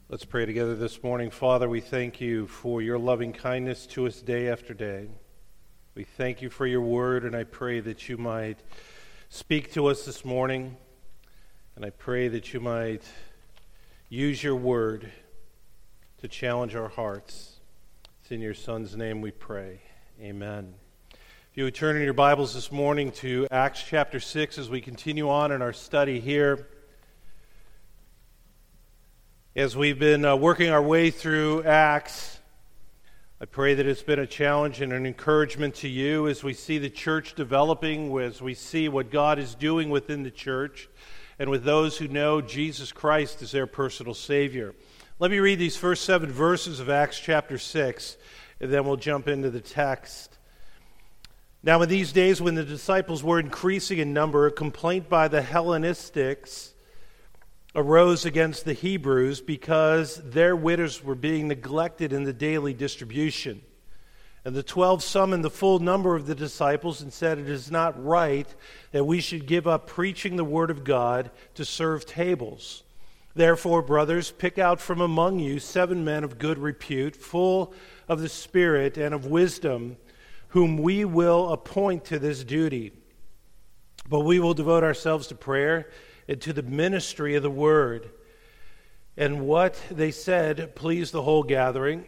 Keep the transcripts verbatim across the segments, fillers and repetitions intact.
Let's pray together this morning. Father, we thank you for your loving kindness to us day after day. We thank you for your word, and I pray that you might speak to us this morning, and I pray that you might use your word to challenge our hearts. It's in your Son's name we pray. Amen. If you would turn in your Bibles this morning to Acts chapter six as we continue on in our study here. As we've been uh, working our way through Acts, I pray that it's been a challenge and an encouragement to you as we see the church developing, as we see what God is doing within the church, and with those who know Jesus Christ as their personal Savior. Let me read these first seven verses of Acts chapter six, and then we'll jump into the text. Now in these days when the disciples were increasing in number, a complaint by the Hellenistics arose against the Hebrews because their widows were being neglected in the daily distribution. And the twelve summoned the full number of the disciples and said, "It is not right that we should give up preaching the word of God to serve tables. Therefore, brothers, pick out from among you seven men of good repute, full of the Spirit and of wisdom, whom we will appoint to this duty. But we will devote ourselves to prayer and to the ministry of the word." And what they said pleased the whole gathering.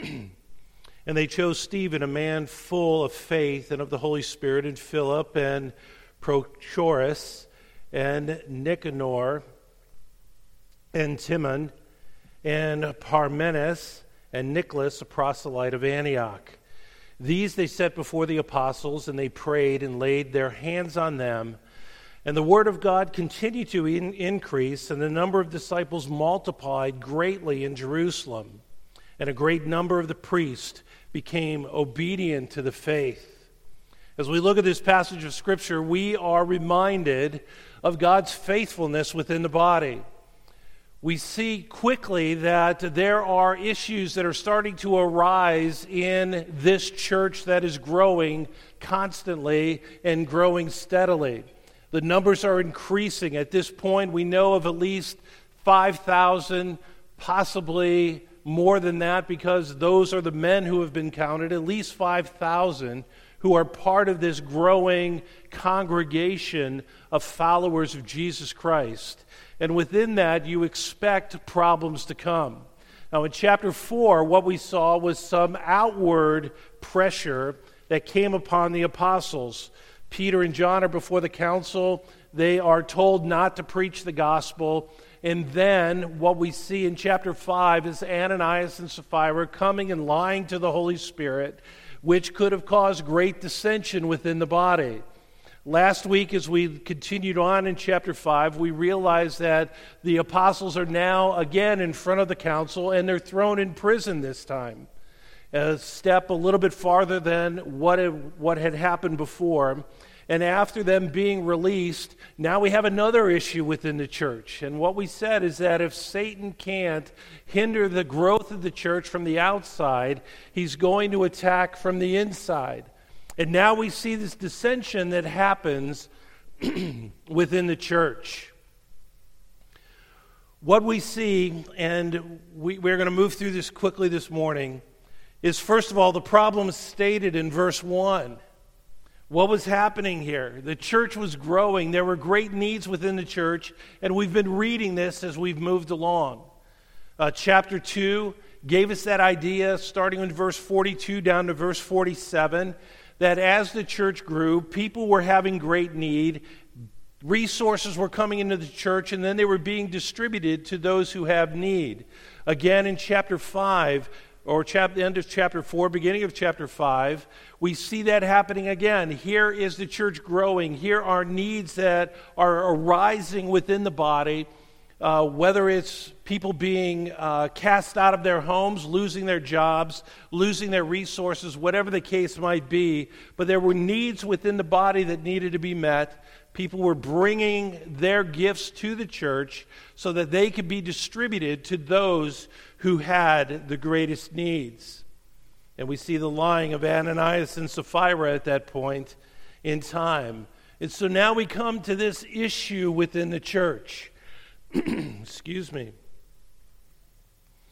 And they chose Stephen, a man full of faith and of the Holy Spirit, and Philip, and Prochorus, and Nicanor, and Timon, and Parmenas, and Nicholas, a proselyte of Antioch. These they set before the apostles, and they prayed and laid their hands on them. And the word of God continued to in- increase, and the number of disciples multiplied greatly in Jerusalem. And a great number of the priests became obedient to the faith. As we look at this passage of Scripture, we are reminded of God's faithfulness within the body. We see quickly that there are issues that are starting to arise in this church that is growing constantly and growing steadily. The numbers are increasing. At this point, we know of at least five thousand, possibly more than that, because those are the men who have been counted, at least five thousand who are part of this growing congregation of followers of Jesus Christ. And within that, you expect problems to come. Now, in chapter four, what we saw was some outward pressure that came upon the apostles. Peter and John are before the council. They are told not to preach the gospel. And then what we see in chapter five is Ananias and Sapphira coming and lying to the Holy Spirit, which could have caused great dissension within the body. Last week, as we continued on in chapter five, we realized that the apostles are now again in front of the council, and they're thrown in prison this time. A step a little bit farther than what, it, what had happened before. And after them being released, now we have another issue within the church. And what we said is that if Satan can't hinder the growth of the church from the outside, he's going to attack from the inside. And now we see this dissension that happens within the church. What we see, and we, we're going to move through this quickly this morning, is first of all the problem stated in verse one. What was happening here? The church was growing. There were great needs within the church, and we've been reading this as we've moved along. Uh, chapter two gave us that idea, starting in verse forty-two down to verse forty-seven, that as the church grew, people were having great need, resources were coming into the church, and then they were being distributed to those who have need. Again, in chapter five, or chap- the end of chapter four, beginning of chapter five, we see that happening again. Here is the church growing. Here are needs that are arising within the body, uh, whether it's people being uh, cast out of their homes, losing their jobs, losing their resources, whatever the case might be. But there were needs within the body that needed to be met. People were bringing their gifts to the church so that they could be distributed to those who had the greatest needs. And we see the lying of Ananias and Sapphira at that point in time. And so now we come to this issue within the church. Excuse me.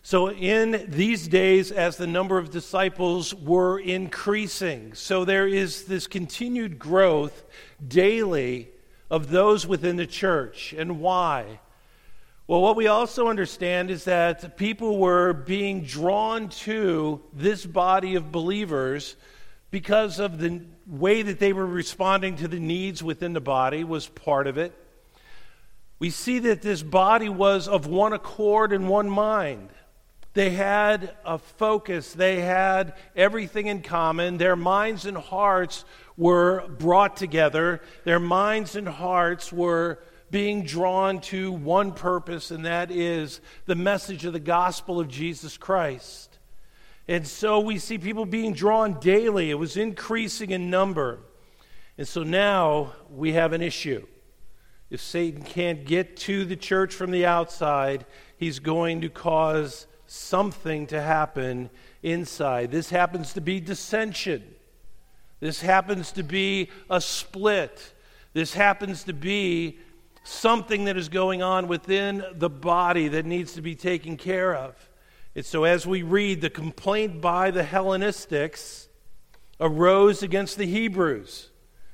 So in these days, as the number of disciples were increasing, so there is this continued growth daily of those within the church. And why? Well, what we also understand is that people were being drawn to this body of believers because of the way that they were responding to the needs within the body was part of it. We see that this body was of one accord and one mind. They had a focus. They had everything in common. Their minds and hearts were brought together. Their minds and hearts were being drawn to one purpose, and that is the message of the gospel of Jesus Christ. And so we see people being drawn daily. It was increasing in number. And so now we have an issue. If Satan can't get to the church from the outside, he's going to cause something to happen inside. This happens to be dissension. This happens to be a split. This happens to be something that is going on within the body that needs to be taken care of. And so as we read, the complaint by the Hellenistics arose against the Hebrews.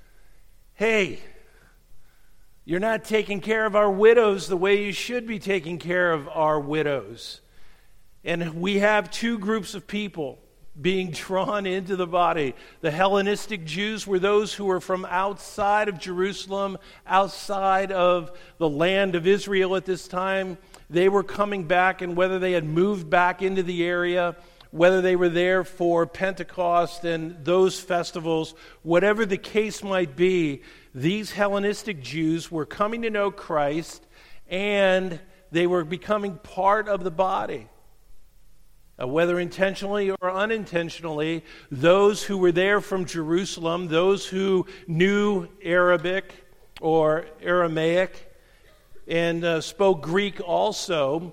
Hey, you're not taking care of our widows the way you should be taking care of our widows. And we have two groups of people being drawn into the body. The Hellenistic Jews were those who were from outside of Jerusalem, outside of the land of Israel at this time. They were coming back, and whether they had moved back into the area, whether they were there for Pentecost and those festivals, whatever the case might be, these Hellenistic Jews were coming to know Christ, and they were becoming part of the body. Uh, whether intentionally or unintentionally, those who were there from Jerusalem, those who knew Arabic or Aramaic and uh, spoke Greek also,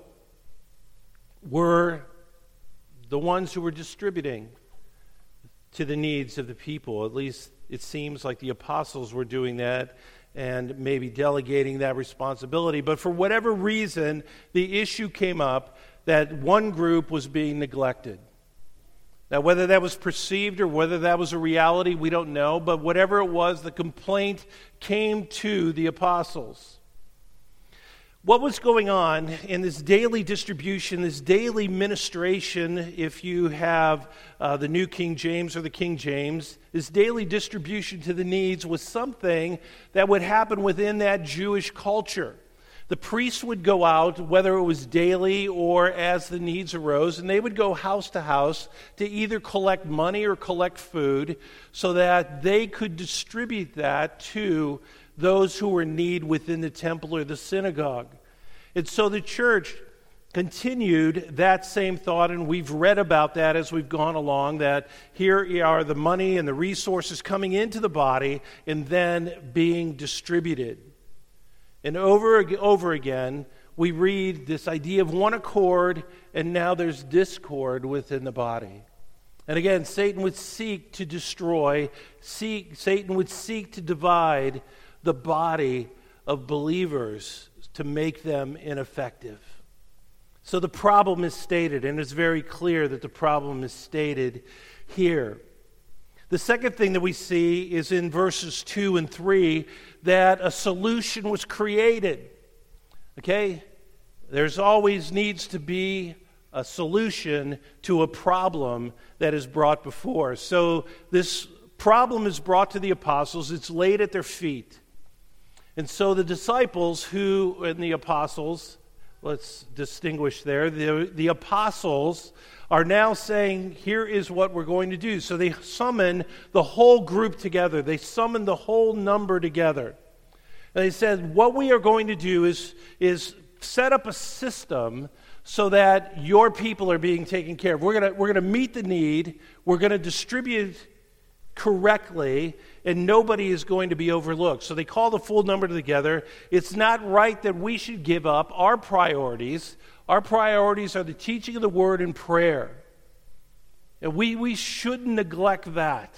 were the ones who were distributing to the needs of the people. At least it seems like the apostles were doing that and maybe delegating that responsibility. But for whatever reason, the issue came up that one group was being neglected. Now, whether that was perceived or whether that was a reality, we don't know. But whatever it was, the complaint came to the apostles. What was going on in this daily distribution, this daily ministration, if you have uh, the New King James or the King James, this daily distribution to the needs was something that would happen within that Jewish culture. The priests would go out, whether it was daily or as the needs arose, and they would go house to house to either collect money or collect food so that they could distribute that to those who were in need within the temple or the synagogue. And so the church continued that same thought, and we've read about that as we've gone along, that here are the money and the resources coming into the body and then being distributed. And over and over again, we read this idea of one accord, and now there's discord within the body. And again, Satan would seek to destroy, seek, Satan would seek to divide the body of believers to make them ineffective. So the problem is stated, and it's very clear that the problem is stated here. The second thing that we see is in verses two and three that a solution was created. Okay? There's always needs to be a solution to a problem that is brought before. So this problem is brought to the apostles. It's laid at their feet. And so the disciples who, and the apostles, let's distinguish there, the, the apostles are now saying, here is what we're going to do. So they summon the whole group together. They summon the whole number together. And they said, what we are going to do is, is set up a system so that your people are being taken care of. We're going to, we're going to meet the need. We're going to distribute correctly, and nobody is going to be overlooked. So they call the full number together. It's not right that we should give up our priorities. Our priorities are the teaching of the word and prayer. And we, we shouldn't neglect that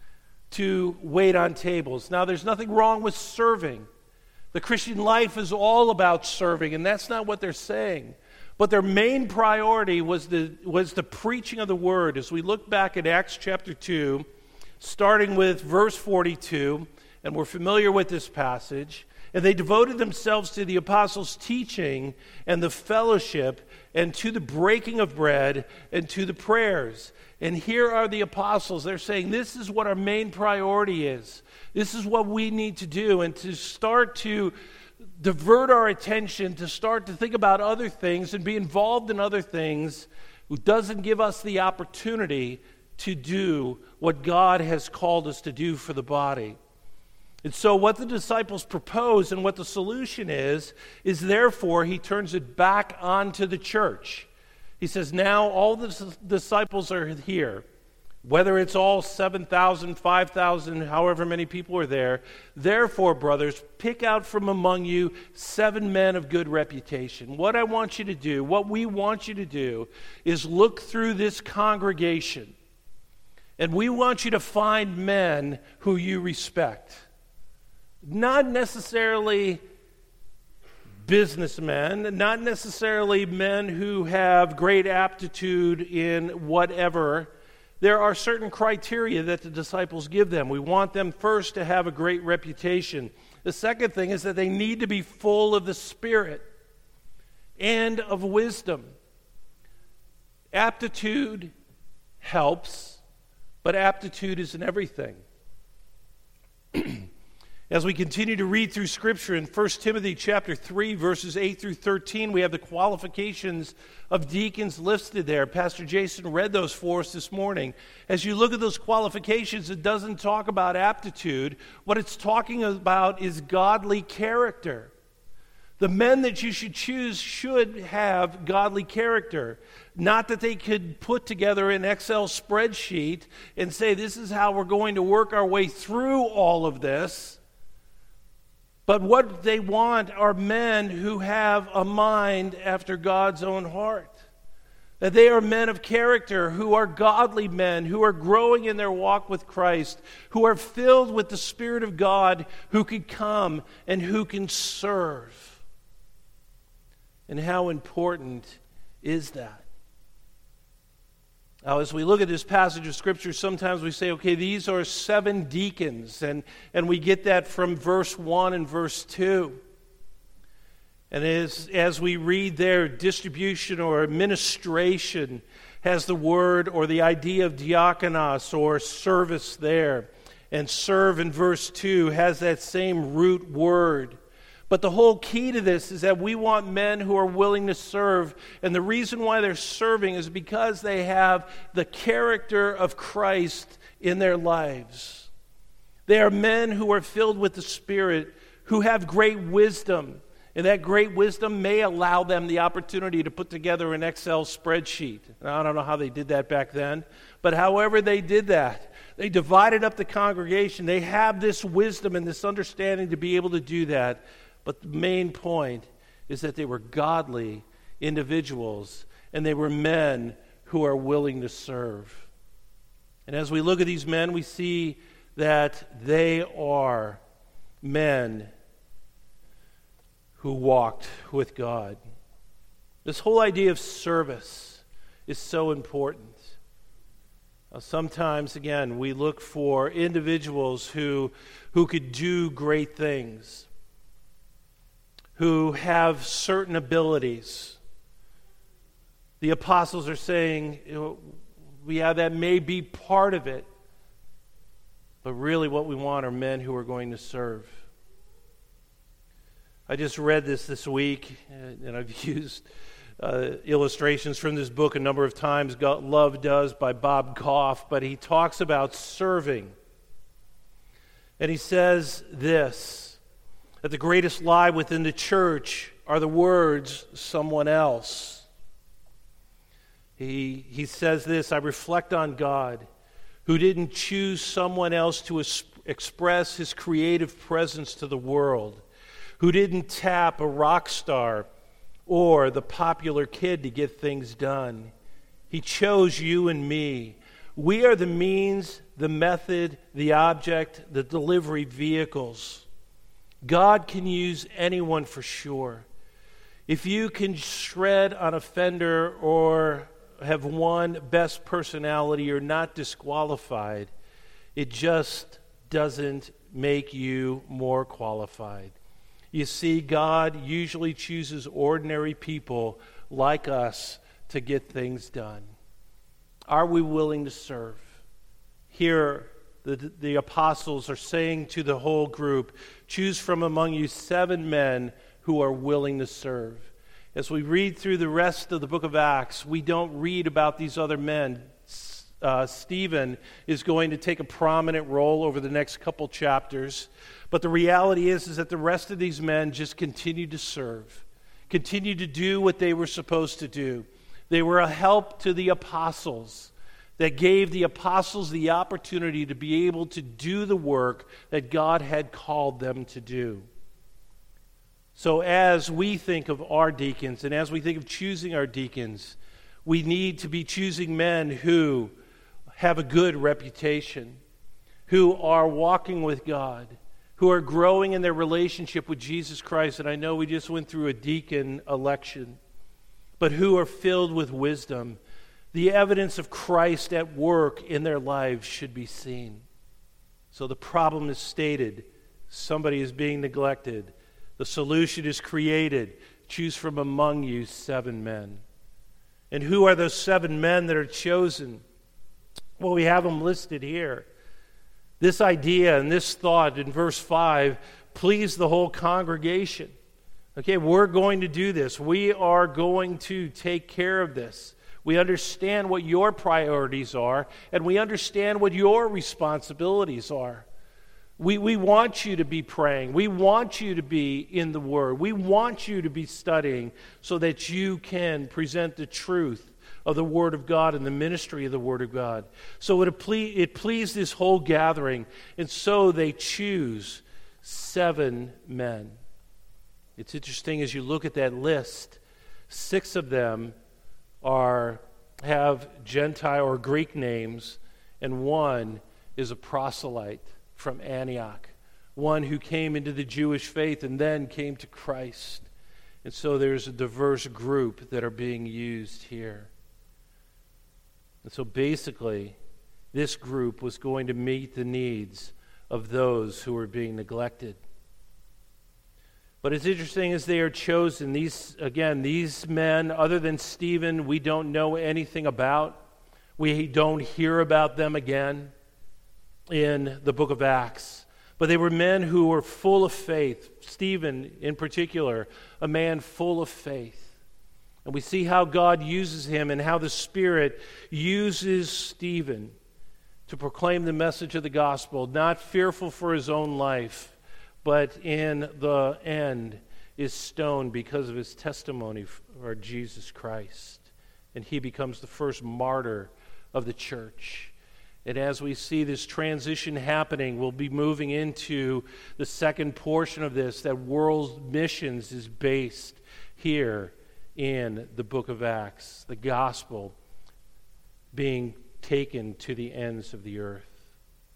to wait on tables. Now, there's nothing wrong with serving. The Christian life is all about serving, and that's not what they're saying. But their main priority was the, was the preaching of the word. As we look back at Acts chapter two, starting with verse forty-two, and we're familiar with this passage, and they devoted themselves to the apostles' teaching and the fellowship and to the breaking of bread and to the prayers. And here are the apostles. They're saying this is what our main priority is. This is what we need to do. And to start to divert our attention, to start to think about other things and be involved in other things, doesn't give us the opportunity to do what God has called us to do for the body. And so what the disciples propose and what the solution is, is therefore he turns it back onto the church. He says, now all the disciples are here. Whether it's all seven thousand, five thousand, however many people are there. Therefore, brothers, pick out from among you seven men of good reputation. What I want you to do, what we want you to do, is look through this congregation. And we want you to find men who you respect. Not necessarily businessmen, not necessarily men who have great aptitude in whatever. There are certain criteria that the disciples give them. We want them first to have a great reputation. The second thing is that they need to be full of the Spirit and of wisdom. Aptitude helps, but aptitude isn't everything. As we continue to read through Scripture in First Timothy chapter three, verses eight through thirteen, we have the qualifications of deacons listed there. Pastor Jason read those for us this morning. As you look at those qualifications, it doesn't talk about aptitude. What it's talking about is godly character. The men that you should choose should have godly character. Not that they could put together an Excel spreadsheet and say, this is how we're going to work our way through all of this. But what they want are men who have a mind after God's own heart. That they are men of character, who are godly men, who are growing in their walk with Christ, who are filled with the Spirit of God, who can come and who can serve. And how important is that? Now, as we look at this passage of Scripture, sometimes we say, okay, these are seven deacons, and, and we get that from verse one and verse two. And as, as we read their distribution or administration has the word or the idea of diakonos or service there. And serve in verse two has that same root word. But the whole key to this is that we want men who are willing to serve. And the reason why they're serving is because they have the character of Christ in their lives. They are men who are filled with the Spirit, who have great wisdom. And that great wisdom may allow them the opportunity to put together an Excel spreadsheet. Now, I don't know how they did that back then. But however they did that, they divided up the congregation. They have this wisdom and this understanding to be able to do that. But the main point is that they were godly individuals, and they were men who are willing to serve. And as we look at these men, we see that they are men who walked with God. This whole idea of service is so important. Now, sometimes, again, we look for individuals who, who could do great things, who have certain abilities. The apostles are saying, you know, yeah, that may be part of it, but really what we want are men who are going to serve. I just read this this week, and I've used uh, illustrations from this book a number of times, God, Love Does by Bob Goff, but he talks about serving. And he says this, that the greatest lie within the church are the words, someone else. He, he says this, I reflect on God, who didn't choose someone else to es- express his creative presence to the world, who didn't tap a rock star or the popular kid to get things done. He chose you and me. We are the means, the method, the object, the delivery vehicles. God can use anyone for sure. If you can shred on a fender or have won best personality, you're not disqualified. It just doesn't make you more qualified. You see, God usually chooses ordinary people like us to get things done. Are we willing to serve? Here, the, the apostles are saying to the whole group, choose from among you seven men who are willing to serve. As we read through the rest of the book of Acts, we don't read about these other men. Uh, Stephen is going to take a prominent role over the next couple chapters. But the reality is, is that the rest of these men just continued to serve, continued to do what they were supposed to do. They were a help to the apostles that gave the apostles the opportunity to be able to do the work that God had called them to do. So as we think of our deacons and as we think of choosing our deacons, we need to be choosing men who have a good reputation, who are walking with God, who are growing in their relationship with Jesus Christ. And I know we just went through a deacon election, but who are filled with wisdom. The evidence of Christ at work in their lives should be seen. So the problem is stated. Somebody is being neglected. The solution is created. Choose from among you seven men. And who are those seven men that are chosen? Well, we have them listed here. This idea and this thought in verse five pleased the whole congregation. Okay, we're going to do this. We are going to take care of this. We understand what your priorities are, and we understand what your responsibilities are. We, we want you to be praying. We want you to be in the Word. We want you to be studying so that you can present the truth of the Word of God and the ministry of the Word of God. So it, ple- it pleased this whole gathering, and so they choose seven men. It's interesting as you look at that list, six of them are have Gentile or Greek names, and one is a proselyte from Antioch, one who came into the Jewish faith and then came to Christ. And so there's a diverse group that are being used here. And so basically, this group was going to meet the needs of those who were being neglected. But it's interesting as they are chosen, these again, these men, other than Stephen, we don't know anything about. We don't hear about them again in the book of Acts. But they were men who were full of faith. Stephen, in particular, a man full of faith. And we see how God uses him and how the Spirit uses Stephen to proclaim the message of the gospel, not fearful for his own life, but in the end is stoned because of his testimony for Jesus Christ. And he becomes the first martyr of the church. And as we see this transition happening, we'll be moving into the second portion of this, that world missions is based here in the book of Acts, the gospel being taken to the ends of the earth.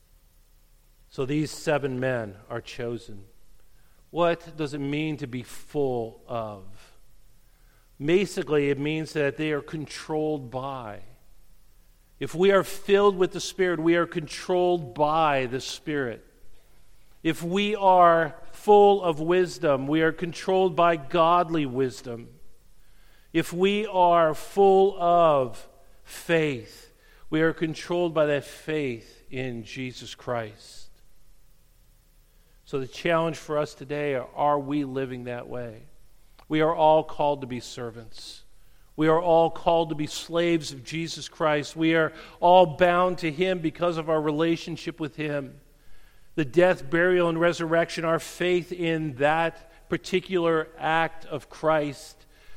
So these seven men are chosen. What does it mean to be full of? Basically, it means that they are controlled by. If we are filled with the Spirit, we are controlled by the Spirit. If we are full of wisdom, we are controlled by godly wisdom. If we are full of faith, we are controlled by that faith in Jesus Christ. So the challenge for us today, are, are we living that way? We are all called to be servants. We are all called to be slaves of Jesus Christ. We are all bound to Him because of our relationship with Him. The death, burial, and resurrection, our faith in that particular act of Christ,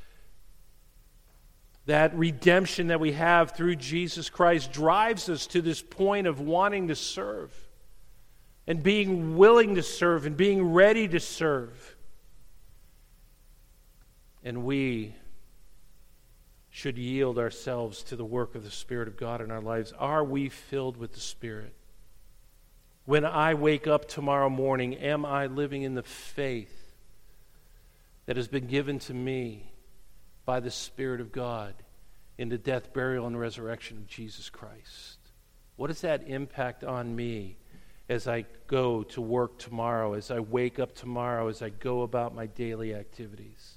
that redemption that we have through Jesus Christ drives us to this point of wanting to serve and being willing to serve and being ready to serve. And we should yield ourselves to the work of the Spirit of God in our lives. Are we filled with the Spirit? When I wake up tomorrow morning, am I living in the faith that has been given to me by the Spirit of God in the death, burial, and resurrection of Jesus Christ? What does that impact on me as I go to work tomorrow, as I wake up tomorrow, as I go about my daily activities?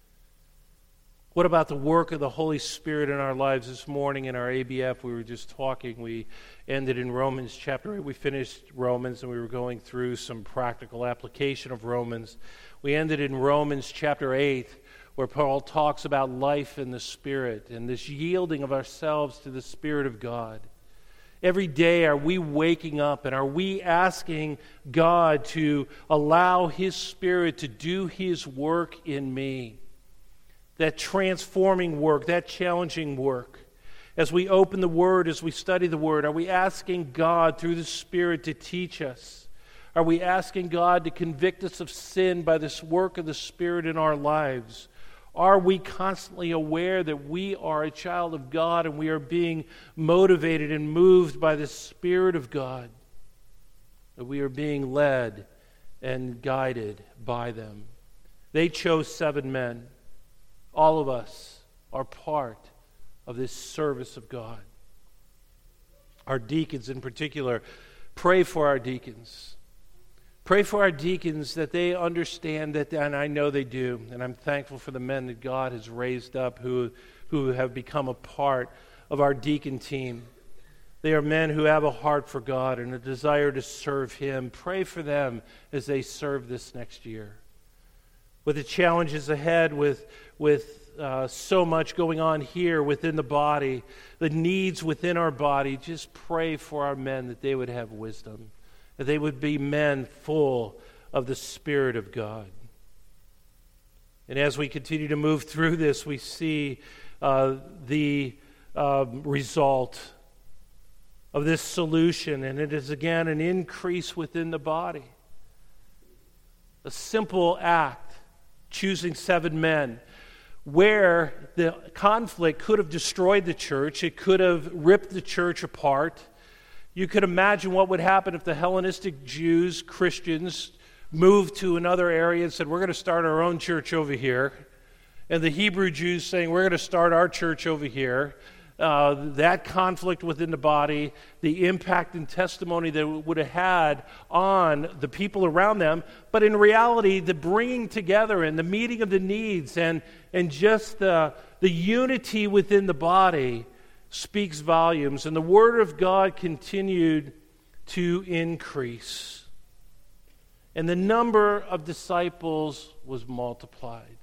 What about the work of the Holy Spirit in our lives? This morning in our A B F, we were just talking. We ended in Romans chapter eight. We finished Romans, and we were going through some practical application of Romans. We ended in Romans chapter eight, where Paul talks about life in the Spirit and this yielding of ourselves to the Spirit of God. Every day, are we waking up and are we asking God to allow His Spirit to do His work in me? That transforming work, that challenging work. As we open the Word, as we study the Word, are we asking God through the Spirit to teach us? Are we asking God to convict us of sin by this work of the Spirit in our lives? Are we constantly aware that we are a child of God and we are being motivated and moved by the Spirit of God? That we are being led and guided by them. They chose seven men. All of us are part of this service of God. Our deacons in particular, pray for our deacons. Pray for our deacons that they understand that, and I know they do, and I'm thankful for the men that God has raised up who, who have become a part of our deacon team. They are men who have a heart for God and a desire to serve Him. Pray for them as they serve this next year. With the challenges ahead, with, with uh, so much going on here within the body, the needs within our body, just pray for our men that they would have wisdom, that they would be men full of the Spirit of God. And as we continue to move through this, we see uh, the uh, result of this solution, and it is again an increase within the body. A simple act, choosing seven men, where the conflict could have destroyed the church, it could have ripped the church apart. You could imagine what would happen if the Hellenistic Jews, Christians, moved to another area and said, we're going to start our own church over here. And the Hebrew Jews saying, we're going to start our church over here. Uh, that conflict within the body, the impact and testimony that it would have had on the people around them, but in reality, the bringing together and the meeting of the needs and, and just the, the unity within the body speaks volumes. And the Word of God continued to increase. And the number of disciples was multiplied.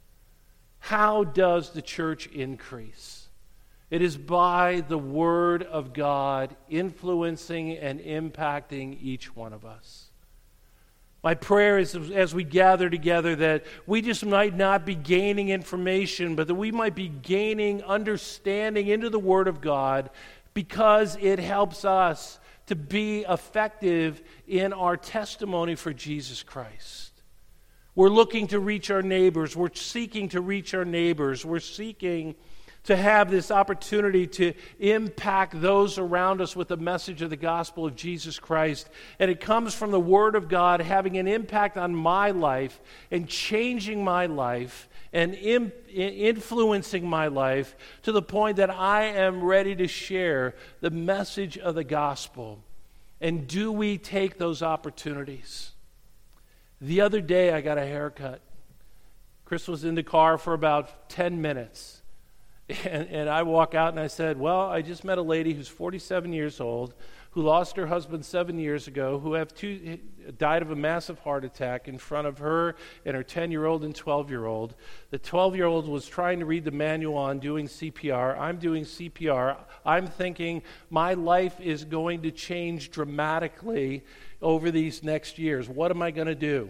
How does the church increase? It is by the Word of God influencing and impacting each one of us. My prayer is as we gather together that we just might not be gaining information, but that we might be gaining understanding into the Word of God because it helps us to be effective in our testimony for Jesus Christ. We're looking to reach our neighbors. We're seeking to reach our neighbors. We're seeking to have this opportunity to impact those around us with the message of the gospel of Jesus Christ. And it comes from the Word of God having an impact on my life and changing my life and im- influencing my life to the point that I am ready to share the message of the gospel. And do we take those opportunities? The other day I got a haircut. Chris was in the car for about ten minutes. And, and I walk out and I said, well, I just met a lady who's forty-seven years old, who lost her husband seven years ago, who have two, died of a massive heart attack in front of her and her ten-year-old and twelve-year-old. The twelve-year-old was trying to read the manual on doing C P R. I'm doing C P R. I'm thinking my life is going to change dramatically over these next years. What am I going to do?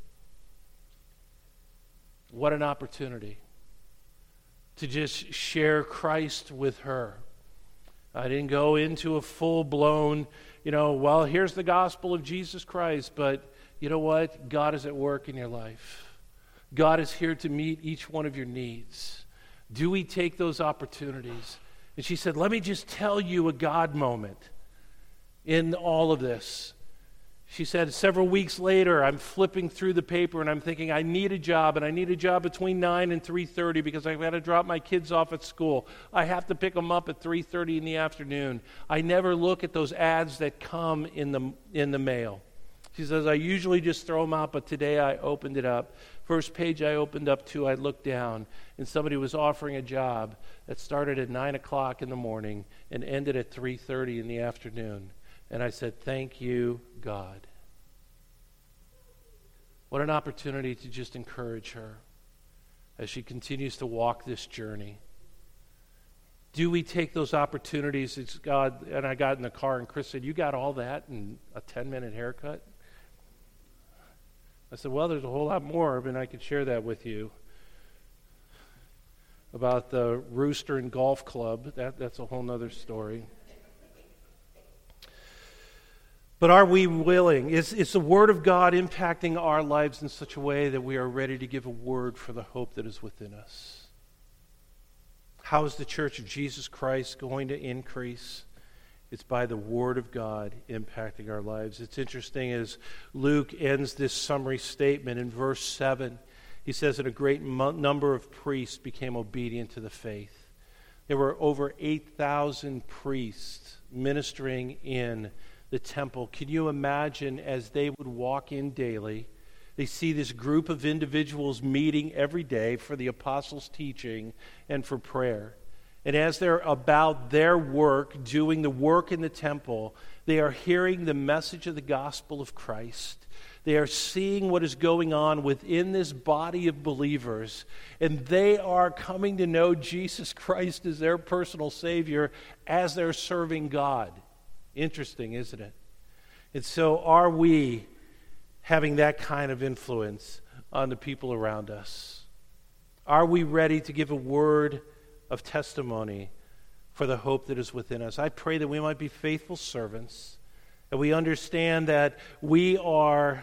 What an opportunity to just share Christ with her. I didn't go into a full-blown, you know, well, here's the gospel of Jesus Christ, but you know what? God is at work in your life. God is here to meet each one of your needs. Do we take those opportunities? And she said, let me just tell you a God moment in all of this. She said, several weeks later, I'm flipping through the paper and I'm thinking, I need a job, and I need a job between nine and three thirty because I've got to drop my kids off at school. I have to pick them up at three thirty in the afternoon. I never look at those ads that come in the in the mail. She says, I usually just throw them out, but today I opened it up. First page I opened up to, I looked down, and somebody was offering a job that started at nine o'clock in the morning and ended at three thirty in the afternoon. And I said, thank you, God. What an opportunity to just encourage her as she continues to walk this journey. Do we take those opportunities? It's God, and I got in the car and Chris said, you got all that in a ten-minute haircut? I said, well, there's a whole lot more, and I could share that with you. About the Rooster and Golf Club. That, that's a whole nother story. But are we willing? Is, is the Word of God impacting our lives in such a way that we are ready to give a word for the hope that is within us? How is the Church of Jesus Christ going to increase? It's by the Word of God impacting our lives. It's interesting as Luke ends this summary statement in verse seven. He says that a great mo- number of priests became obedient to the faith. There were over eight thousand priests ministering in the temple. Can you imagine as they would walk in daily, they see this group of individuals meeting every day for the apostles' teaching and for prayer. And as they're about their work, doing the work in the temple, they are hearing the message of the gospel of Christ. They are seeing what is going on within this body of believers, and they are coming to know Jesus Christ as their personal Savior as they're serving God. Interesting, isn't it? And so are we having that kind of influence on the people around us? Are we ready to give a word of testimony for the hope that is within us? I pray that we might be faithful servants, that we understand that we are,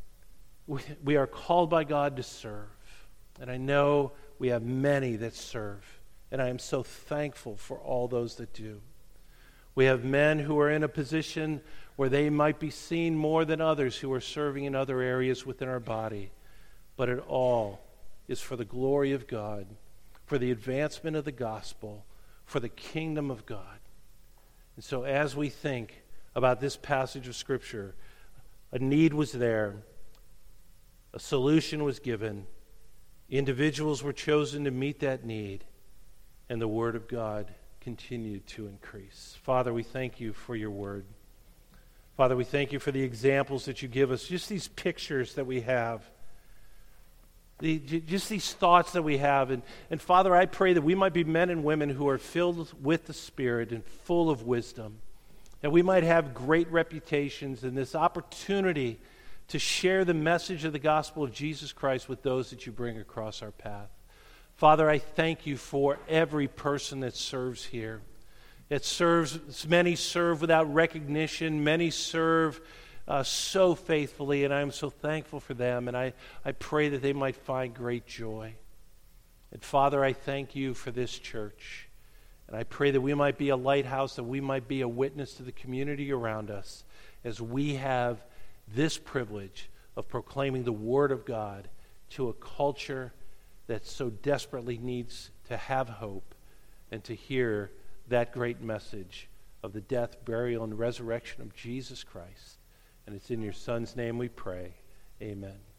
we are called by God to serve. And I know we have many that serve, and I am so thankful for all those that do. We have men who are in a position where they might be seen more than others who are serving in other areas within our body. But it all is for the glory of God, for the advancement of the gospel, for the kingdom of God. And so as we think about this passage of Scripture, a need was there, a solution was given, individuals were chosen to meet that need, and the Word of God continued to increase. Father, we thank you for your word. Father, we thank you for the examples that you give us, just these pictures that we have, the, just these thoughts that we have. And, and Father, I pray that we might be men and women who are filled with the Spirit and full of wisdom, that we might have great reputations and this opportunity to share the message of the gospel of Jesus Christ with those that you bring across our path. Father, I thank you for every person that serves here. It serves, many serve without recognition. Many serve uh, so faithfully, and I'm so thankful for them. And I, I pray that they might find great joy. And Father, I thank you for this church. And I pray that we might be a lighthouse, that we might be a witness to the community around us as we have this privilege of proclaiming the Word of God to a culture that so desperately needs to have hope and to hear that great message of the death, burial, and resurrection of Jesus Christ. And it's in your Son's name we pray. Amen.